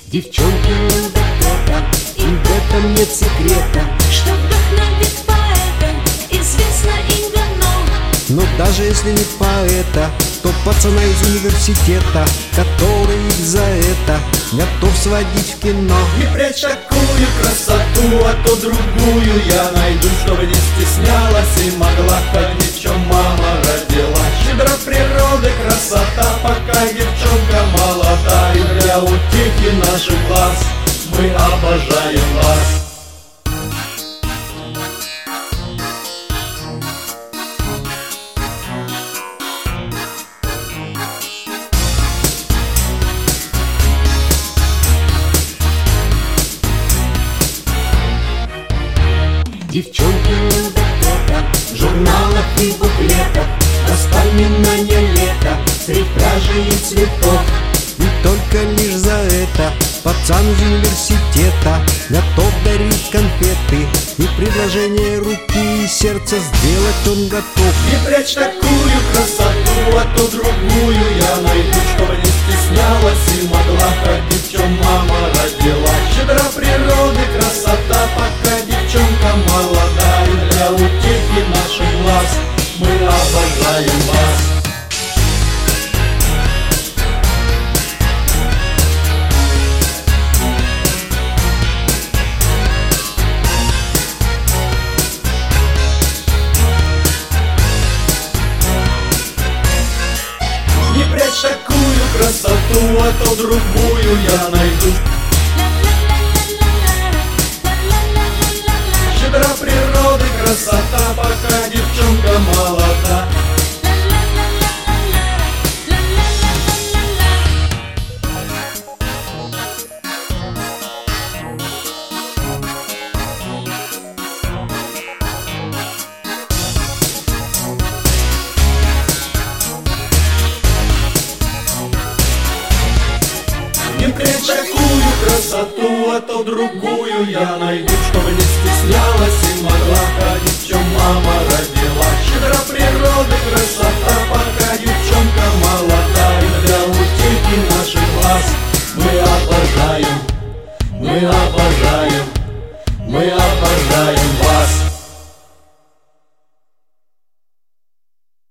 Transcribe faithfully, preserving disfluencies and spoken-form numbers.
Девчонки любят это, и в этом нет секрета, что вдохновит поэта, известно им давно. но даже если не поэта, то пацана из университета, который их за это готов сводить в кино. Не прячь такую красоту, а то другую я найду, чтобы не стеснялась и могла ходить, в чем мама родила. Щедра природы красота, пока девчонка молода, и для утехи наших глаз мы обожаем вас. Девчонки любят это, в журналах и буклетах, воспоминания лета, средь пряжи и цветов. И только лишь за это пацан из университета готов дарить конфеты, и предложение руки и сердца сделать он готов. Не прячь такую красоту, а то другую я найду, чтобы не стеснялась и могла ходить, в чем мама родила. Щедра природы красота, пока девчонка молода, и для утехи наших глаз мы обожаем вас. Не прячь такую красоту, а то другую я найду. Щедра природы красота, пока девчонка молода. Не прячь такую красоту, а то другую я найду, чтобы не стеснялась и могла ходить, в чем мама родила. Щедра природы красота,